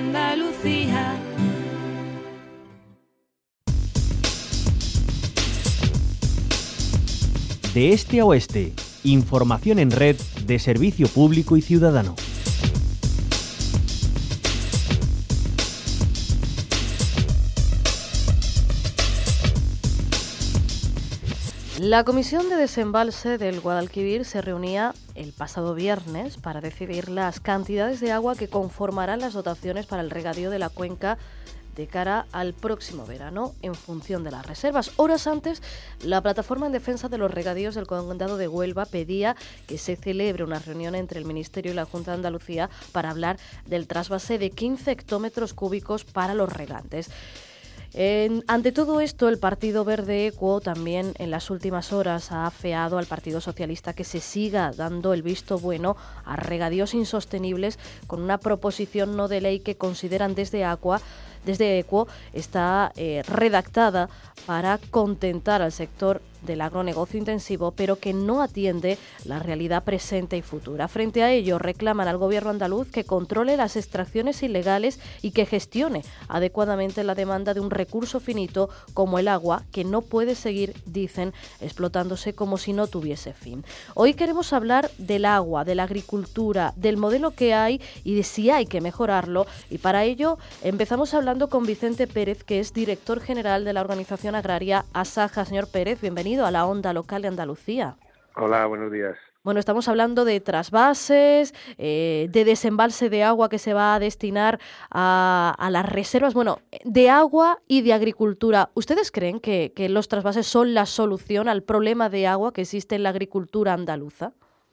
Andalucía. De este a oeste, información en red de servicio público y ciudadano. La Comisión de Desembalse del Guadalquivir se reunía el pasado viernes para decidir las cantidades de agua que conformarán las dotaciones para el regadío de la cuenca de cara al próximo verano en función de las reservas. Horas antes, la Plataforma en Defensa de los Regadíos del Condado de Huelva pedía que se celebre una reunión entre el Ministerio y la Junta de Andalucía para hablar del trasvase de 15 hectómetros cúbicos para los regantes. Ante todo esto, el Partido Verde Equo también en las últimas horas ha afeado al Partido Socialista que se siga dando el visto bueno a regadíos insostenibles con una proposición no de ley que consideran desde Equo está redactada para contentar al sector del agronegocio intensivo, pero que no atiende la realidad presente y futura. Frente a ello, reclaman al gobierno andaluz que controle las extracciones ilegales y que gestione adecuadamente la demanda de un recurso finito como el agua, que no puede seguir, dicen, explotándose como si no tuviese fin. Hoy queremos hablar del agua, de la agricultura, del modelo que hay y de si hay que mejorarlo, y para ello empezamos hablando con Vicente Pérez, que es director general de la organización agraria Asaja. Señor Pérez, bienvenido a la Onda Local de Andalucía. Hola, buenos días. Bueno, estamos hablando de trasvases, de desembalse de agua que se va a destinar a las reservas, bueno, de agua y de agricultura. ¿Ustedes creen que los trasvases son la solución al problema de agua que existe en la agricultura andaluza?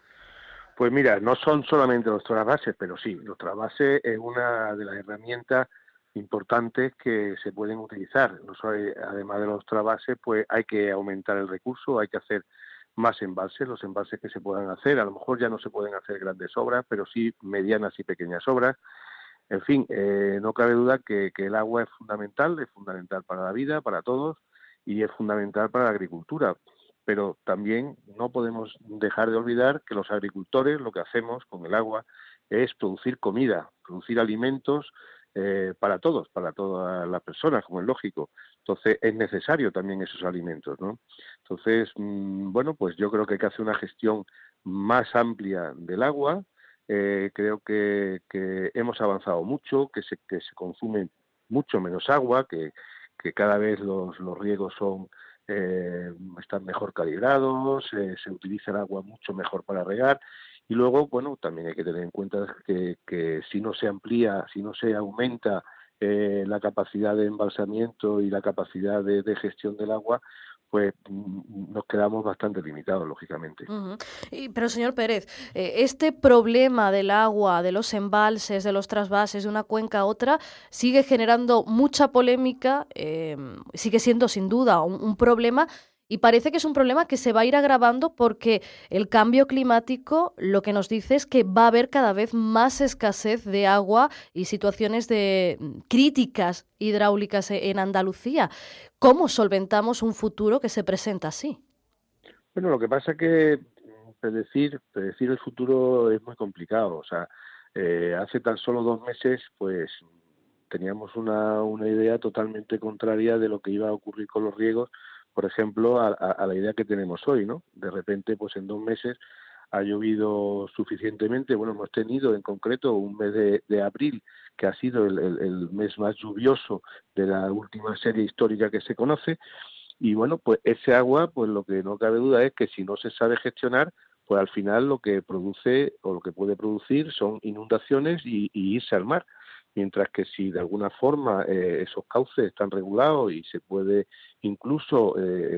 Pues mira, no son solamente los trasvases, pero sí, los trasvases es una de las herramientas importantes que se pueden utilizar. Además de los trasvases, pues hay que aumentar el recurso, hay que hacer más embalses, los embalses que se puedan hacer. A lo mejor ya no se pueden hacer grandes obras, pero sí medianas y pequeñas obras. En fin, no cabe duda que el agua es fundamental para la vida, para todos, y es fundamental para la agricultura. Pero también no podemos dejar de olvidar que los agricultores lo que hacemos con el agua es producir comida, producir alimentos para todos, para todas las personas, como es lógico. Entonces, es necesario también esos alimentos, ¿no? Entonces, bueno, pues yo creo que hay que hacer una gestión más amplia del agua. Creo que hemos avanzado mucho, que se consume mucho menos agua, que cada vez los riegos están mejor calibrados, se utiliza el agua mucho mejor para regar. Y luego, bueno, también hay que tener en cuenta que si no se amplía, si no se aumenta la capacidad de embalsamiento y la capacidad de gestión del agua, pues nos quedamos bastante limitados, lógicamente. Uh-huh. Pero, señor Pérez, este problema del agua, de los embalses, de los trasvases de una cuenca a otra, sigue generando mucha polémica, sigue siendo sin duda un problema. Y parece que es un problema que se va a ir agravando porque el cambio climático lo que nos dice es que va a haber cada vez más escasez de agua y situaciones de críticas hidráulicas en Andalucía. ¿Cómo solventamos un futuro que se presenta así? Bueno, lo que pasa es que predecir el futuro es muy complicado. O sea, hace tan solo 2 meses, pues teníamos una idea totalmente contraria de lo que iba a ocurrir con los riegos, por ejemplo, a la idea que tenemos hoy, ¿no? De repente, pues en 2 meses ha llovido suficientemente. Bueno, hemos tenido en concreto un mes de abril, que ha sido el mes más lluvioso de la última serie histórica que se conoce. Y bueno, pues ese agua, pues lo que no cabe duda es que si no se sabe gestionar, pues al final lo que produce o lo que puede producir son inundaciones y irse al mar. Mientras que si de alguna forma esos cauces están regulados y se puede incluso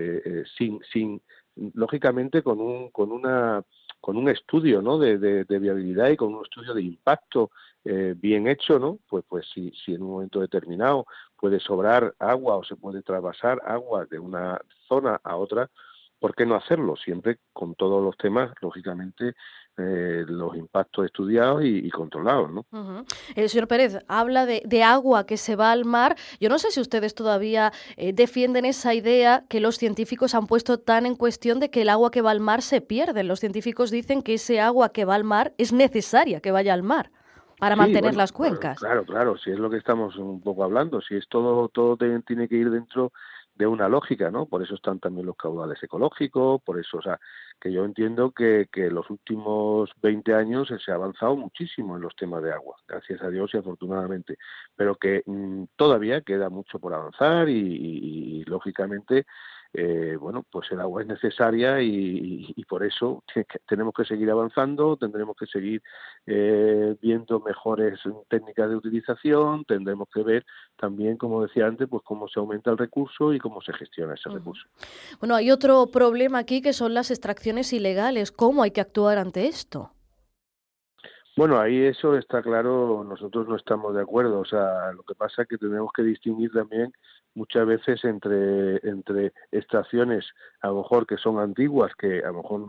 lógicamente con un estudio, ¿no?, de viabilidad y con un estudio de impacto bien hecho, ¿no? Pues si en un momento determinado puede sobrar agua o se puede trasvasar agua de una zona a otra, ¿por qué no hacerlo? Siempre con todos los temas, lógicamente, los impactos estudiados y controlados, ¿no? Uh-huh. El señor Pérez habla de agua que se va al mar. Yo no sé si ustedes todavía defienden esa idea que los científicos han puesto tan en cuestión de que el agua que va al mar se pierde. Los científicos dicen que ese agua que va al mar es necesaria que vaya al mar. para Sí, mantener bueno, las cuencas. claro, si es lo que estamos un poco hablando, si es todo tiene que ir dentro de una lógica, ¿no? Por eso están también los caudales ecológicos, por eso, o sea, que yo entiendo que en los últimos 20 años se ha avanzado muchísimo en los temas de agua, gracias a Dios y afortunadamente, pero que todavía queda mucho por avanzar y lógicamente bueno, pues el agua es necesaria y por eso tenemos que seguir avanzando, tendremos que seguir viendo mejores técnicas de utilización, tendremos que ver también, como decía antes, pues cómo se aumenta el recurso y cómo se gestiona ese Ujú. recurso. Bueno, hay otro problema aquí que son las extracciones ilegales. ¿Cómo hay que actuar ante esto? Bueno, ahí eso está claro, nosotros no estamos de acuerdo, o sea, lo que pasa es que tenemos que distinguir también muchas veces entre extracciones a lo mejor que son antiguas, que a lo mejor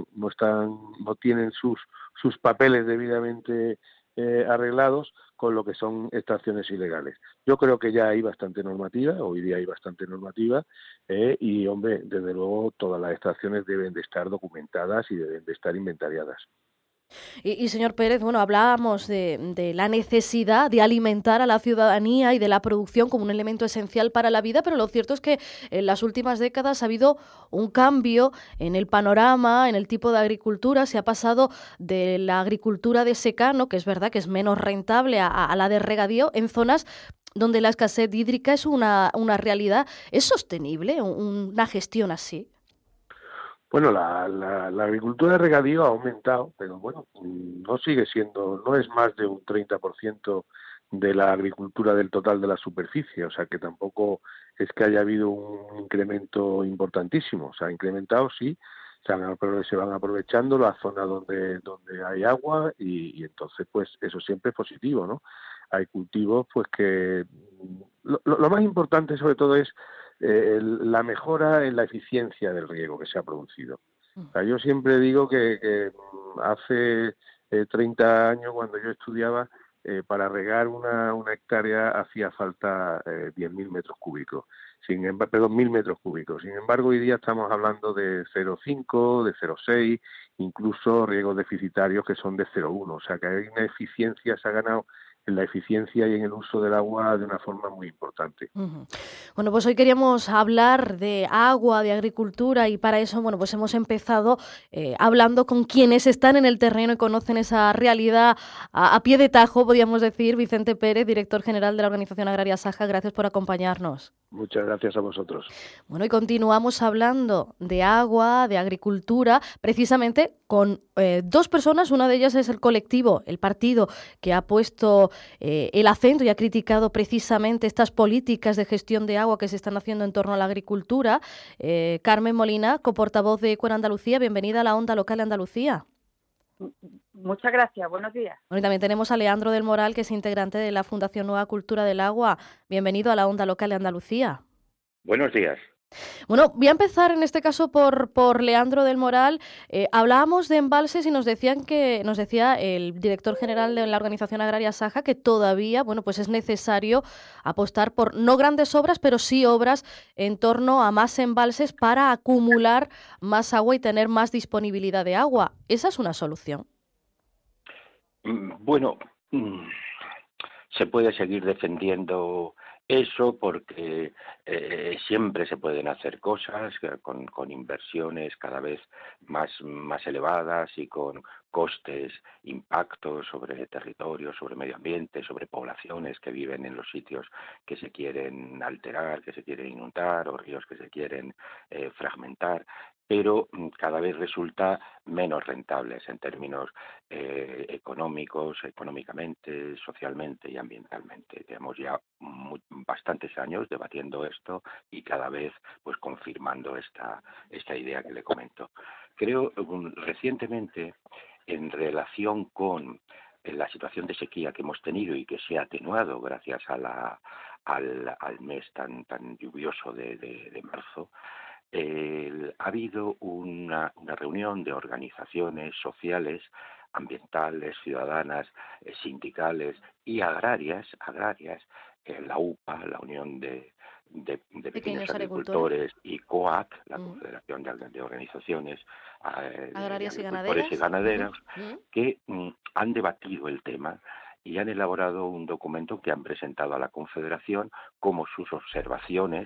no tienen sus papeles debidamente arreglados con lo que son extracciones ilegales. Yo creo que ya hay bastante normativa, hoy día hay bastante normativa, y hombre, desde luego todas las extracciones deben de estar documentadas y deben de estar inventariadas. Y señor Pérez, bueno, hablábamos de la necesidad de alimentar a la ciudadanía y de la producción como un elemento esencial para la vida, pero lo cierto es que en las últimas décadas ha habido un cambio en el panorama, en el tipo de agricultura. Se ha pasado de la agricultura de secano, que es verdad que es menos rentable, a la de regadío en zonas donde la escasez hídrica es una realidad. ¿Es sostenible una gestión así? Bueno, la agricultura de regadío ha aumentado, pero bueno, no sigue siendo, no es más de un 30% de la agricultura del total de la superficie, o sea que tampoco es que haya habido un incremento importantísimo, se ha incrementado, sí, se van aprovechando las zonas donde hay agua y entonces pues eso siempre es positivo, ¿no? Hay cultivos pues que lo más importante sobre todo es la mejora en la eficiencia del riego que se ha producido. O sea, yo siempre digo que hace 30 años, cuando yo estudiaba, para regar una hectárea hacía falta 10.000 metros cúbicos, perdón, 1.000 metros cúbicos. Sin embargo, hoy día estamos hablando de 0,5, de 0,6, incluso riegos deficitarios que son de 0,1. O sea, que hay una eficiencia, se ha ganado en la eficiencia y en el uso del agua de una forma muy importante. Ujú. Bueno, pues hoy queríamos hablar de agua, de agricultura y para eso, bueno, pues hemos empezado hablando con quienes están en el terreno y conocen esa realidad a pie de tajo, podríamos decir. Vicente Pérez, director general de la Organización Agraria Saja, gracias por acompañarnos. Muchas gracias a vosotros. Bueno, y continuamos hablando de agua, de agricultura, precisamente con dos personas. Una de ellas es el colectivo, el partido que ha puesto el acento y ha criticado precisamente estas políticas de gestión de agua que se están haciendo en torno a la agricultura. Carmen Molina, coportavoz de Equer Andalucía, bienvenida a la Onda Local de Andalucía. Muchas gracias, buenos días. Bueno, y también tenemos a Leandro del Moral, que es integrante de la Fundación Nueva Cultura del Agua. Bienvenido a la Onda Local de Andalucía. Buenos días. Bueno, voy a empezar en este caso por Leandro del Moral. Hablábamos de embalses y nos decía el director general de la Organización Agraria Saja que todavía, bueno, pues es necesario apostar por no grandes obras, pero sí obras en torno a más embalses para acumular más agua y tener más disponibilidad de agua. ¿Esa es una solución? Bueno, se puede seguir defendiendo eso porque siempre se pueden hacer cosas con inversiones cada vez más elevadas y con costes, impactos sobre territorios, sobre medio ambiente, sobre poblaciones que viven en los sitios que se quieren alterar, que se quieren inundar o ríos que se quieren fragmentar, pero cada vez resulta menos rentables en términos económicamente, socialmente y ambientalmente. Llevamos ya bastantes años debatiendo esto y cada vez pues confirmando esta idea que le comento. Creo recientemente, en relación con la situación de sequía que hemos tenido y que se ha atenuado gracias a al mes tan lluvioso de marzo, ha habido una reunión de organizaciones sociales, ambientales, ciudadanas, sindicales y agrarias, la UPA, la Unión de Pequeños Agricultores, y COAC, la Confederación de Organizaciones Agrarias de y Agricultores y Ganaderos, que han debatido el tema y han elaborado un documento que han presentado a la Confederación como sus observaciones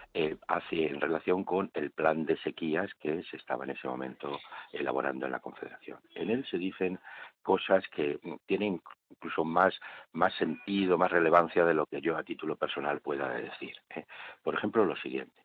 en relación con el plan de sequías que se estaba en ese momento elaborando en la Confederación. En él se dicen cosas que tienen incluso más sentido, más relevancia de lo que yo a título personal pueda decir. Por ejemplo, lo siguiente.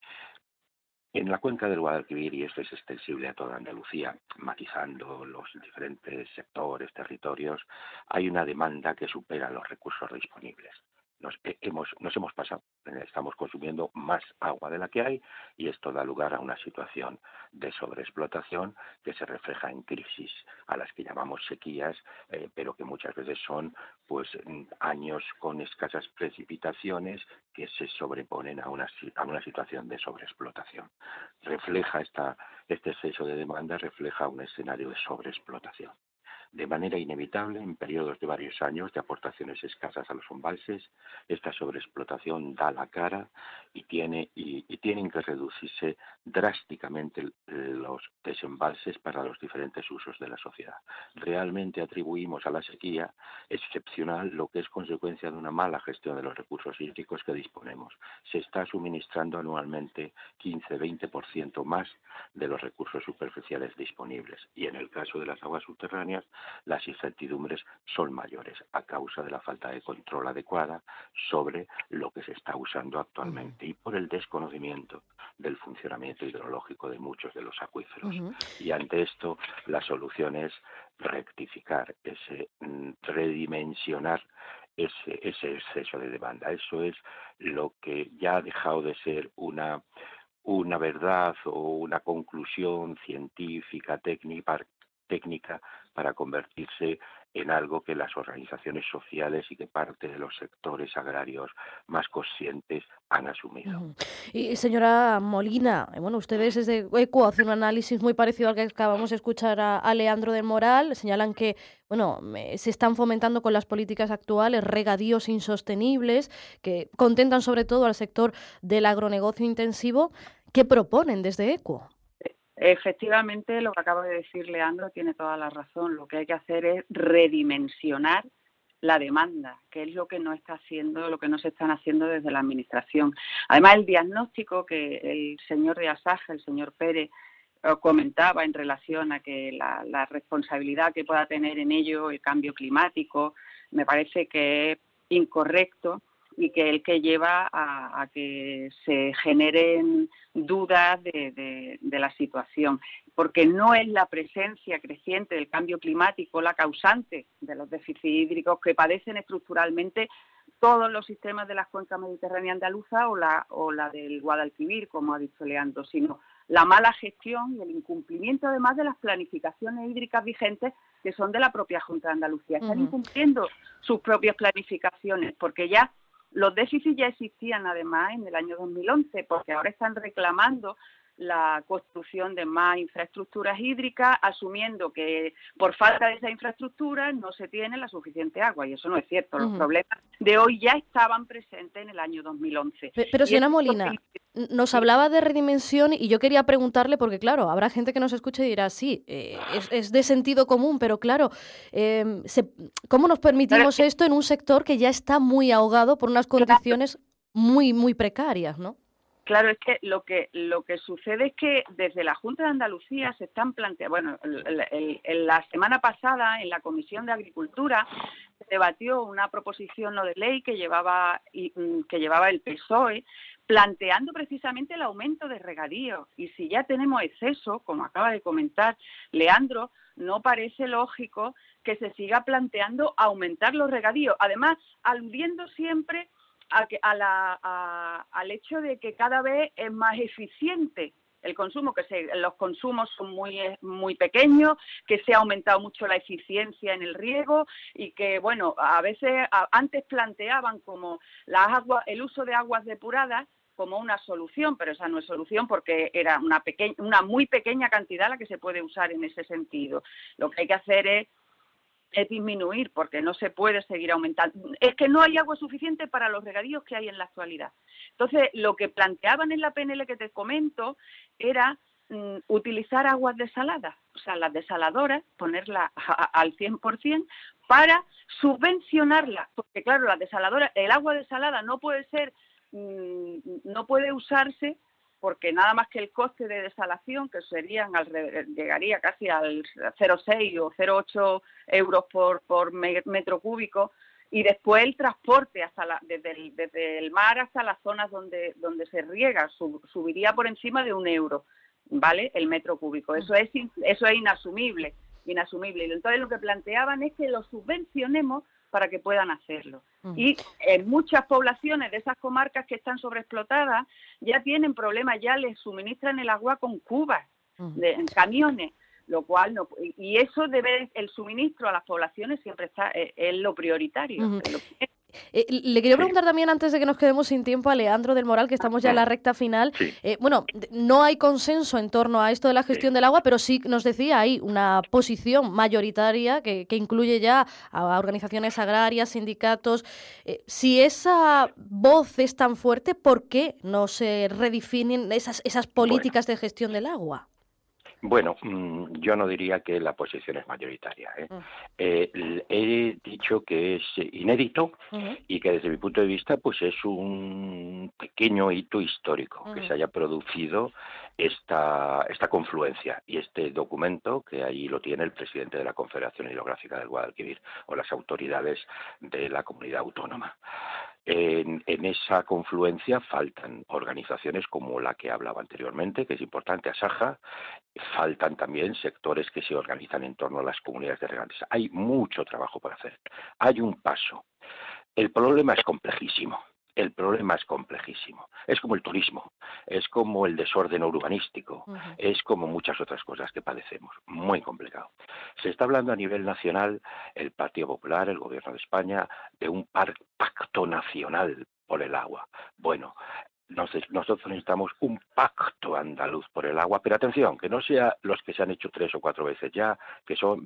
En la cuenca del Guadalquivir, y esto es extensible a toda Andalucía, matizando los diferentes sectores, territorios, hay una demanda que supera los recursos disponibles. Nos hemos pasado, estamos consumiendo más agua de la que hay y esto da lugar a una situación de sobreexplotación que se refleja en crisis a las que llamamos sequías, pero que muchas veces son pues años con escasas precipitaciones que se sobreponen a una situación de sobreexplotación. Refleja este exceso de demanda, refleja un escenario de sobreexplotación. De manera inevitable, en periodos de varios años de aportaciones escasas a los embalses, esta sobreexplotación da la cara y tienen que reducirse drásticamente los desembalses para los diferentes usos de la sociedad. Realmente atribuimos a la sequía excepcional lo que es consecuencia de una mala gestión de los recursos hídricos que disponemos. Se está suministrando anualmente 15-20% más de los recursos superficiales disponibles y en el caso de las aguas subterráneas las incertidumbres son mayores a causa de la falta de control adecuada sobre lo que se está usando actualmente y por el desconocimiento del funcionamiento hidrológico de muchos de los acuíferos. Y ante esto la solución es rectificar, redimensionar ese exceso de demanda. Eso es lo que ya ha dejado de ser una verdad o una conclusión científica, técnica para convertirse en algo que las organizaciones sociales y que parte de los sectores agrarios más conscientes han asumido. Y señora Molina, bueno, ustedes desde ECO hacen un análisis muy parecido al que acabamos de escuchar a Leandro del Moral. Señalan que se están fomentando con las políticas actuales regadíos insostenibles que contentan sobre todo al sector del agronegocio intensivo. ¿Qué proponen desde ECO? Efectivamente, lo que acaba de decir Leandro tiene toda la razón. Lo que hay que hacer es redimensionar la demanda, que es lo que no se están haciendo desde la Administración. Además, el diagnóstico que el señor de Asaja, el señor Pérez, comentaba en relación a que la responsabilidad que pueda tener en ello el cambio climático, me parece que es incorrecto y que el que lleva a que se generen dudas de la situación, porque no es la presencia creciente del cambio climático la causante de los déficits hídricos que padecen estructuralmente todos los sistemas de las cuencas mediterránea andaluza o la del Guadalquivir, como ha dicho Leandro, sino la mala gestión y el incumplimiento además de las planificaciones hídricas vigentes que son de la propia Junta de Andalucía. Están incumpliendo sus propias planificaciones porque ya los déficits ya existían además en el año 2011, porque ahora están reclamando la construcción de más infraestructuras hídricas, asumiendo que por falta de esa infraestructura no se tiene la suficiente agua, y eso no es cierto. Los problemas de hoy ya estaban presentes en el año 2011. Pero señora Molina, nos hablaba de redimensión y yo quería preguntarle, porque claro, habrá gente que nos escuche y dirá, sí, es de sentido común, pero claro, ¿cómo nos permitimos esto en un sector que ya está muy ahogado por unas condiciones muy, muy precarias, ¿no? Claro, es que lo que sucede es que desde la Junta de Andalucía se están planteando, la semana pasada en la Comisión de Agricultura se debatió una proposición no de ley que llevaba el PSOE, planteando precisamente el aumento de regadíos. Y si ya tenemos exceso, como acaba de comentar Leandro, no parece lógico que se siga planteando aumentar los regadíos, además aludiendo siempre al hecho de que cada vez es más eficiente el consumo, los consumos son muy pequeños, que se ha aumentado mucho la eficiencia en el riego y que, bueno, a veces antes planteaban como el uso de aguas depuradas como una solución, pero esa no es solución porque era una muy pequeña cantidad la que se puede usar en ese sentido. Lo que hay que hacer es disminuir, porque no se puede seguir aumentando. Es que no hay agua suficiente para los regadíos que hay en la actualidad. Entonces, lo que planteaban en la PNL que te comento era utilizar aguas desaladas, o sea, las desaladoras, ponerlas al 100%, para subvencionarla, porque claro, la desaladora, el agua desalada no puede ser, no puede usarse porque nada más que el coste de desalación, que llegaría casi al 0,6 o 0,8 euros por metro cúbico, y después el transporte desde el mar hasta las zonas donde se riega subiría por encima de 1 euro, ¿vale? El metro cúbico. Eso es inasumible. Y entonces lo que planteaban es que lo subvencionemos para que puedan hacerlo. Y en muchas poblaciones de esas comarcas que están sobreexplotadas ya tienen problemas, ya les suministran el agua con cubas, en camiones, lo cual no, y eso el suministro a las poblaciones siempre es lo prioritario. Le quería preguntar también, antes de que nos quedemos sin tiempo, a Leandro del Moral, que estamos ya en la recta final. Sí. Bueno, no hay consenso en torno a esto de la gestión del agua, pero sí nos decía, hay una posición mayoritaria que incluye ya a organizaciones agrarias, sindicatos. Si esa voz es tan fuerte, ¿por qué no se redefinen esas políticas de gestión del agua? Bueno, yo no diría que la posición es mayoritaria. He dicho que es inédito y que desde mi punto de vista pues es un pequeño hito histórico que se haya producido esta confluencia y este documento, que ahí lo tiene el presidente de la Confederación Hidrográfica del Guadalquivir o las autoridades de la comunidad autónoma. En esa confluencia faltan organizaciones como la que hablaba anteriormente, que es importante, Asaja, faltan también sectores que se organizan en torno a las comunidades de regantes. Hay mucho trabajo por hacer, hay un paso. El problema es complejísimo. Es como el turismo, es como el desorden urbanístico, es como muchas otras cosas que padecemos. Muy complicado. Se está hablando a nivel nacional, el Partido Popular, el Gobierno de España, de un pacto nacional por el agua. Bueno, nosotros necesitamos un pacto andaluz por el agua, pero atención, que no sea los que se han hecho 3 o 4 veces ya, que son,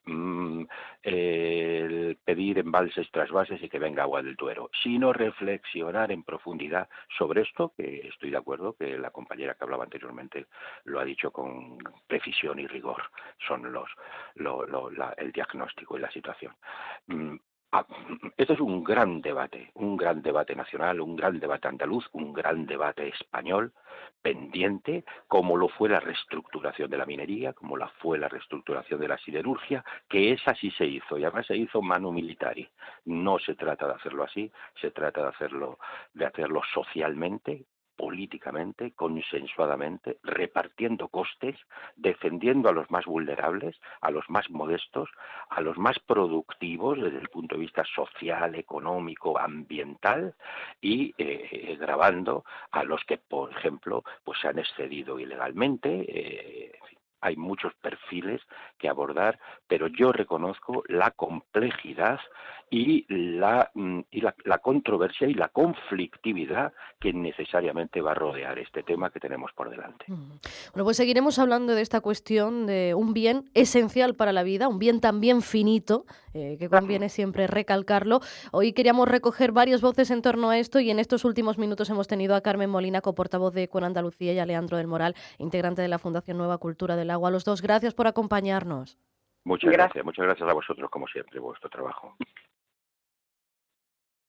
pedir embalses, trasvases y que venga agua del Duero, sino reflexionar en profundidad sobre esto, que estoy de acuerdo que la compañera que hablaba anteriormente lo ha dicho con precisión y rigor, son el diagnóstico y la situación. Esto es un gran debate nacional, un gran debate andaluz, un gran debate español pendiente, como lo fue la reestructuración de la minería, como lo fue la reestructuración de la siderurgia, que esa sí se hizo, y además se hizo manu militari. No se trata de hacerlo así, se trata de hacerlo socialmente, políticamente, consensuadamente, repartiendo costes, defendiendo a los más vulnerables, a los más modestos, a los más productivos desde el punto de vista social, económico, ambiental y gravando a los que, por ejemplo, pues se han excedido ilegalmente. Hay muchos perfiles que abordar, pero yo reconozco la complejidad y la controversia y la conflictividad que necesariamente va a rodear este tema que tenemos por delante. Bueno, pues seguiremos hablando de esta cuestión de un bien esencial para la vida, un bien también finito, que conviene siempre recalcarlo. Hoy queríamos recoger varias voces en torno a esto y en estos últimos minutos hemos tenido a Carmen Molina, coportavoz de Con Andalucía, y a Leandro del Moral, integrante de la Fundación Nueva Cultura del Agua. A los dos, gracias por acompañarnos. Muchas gracias a vosotros, como siempre, vuestro trabajo.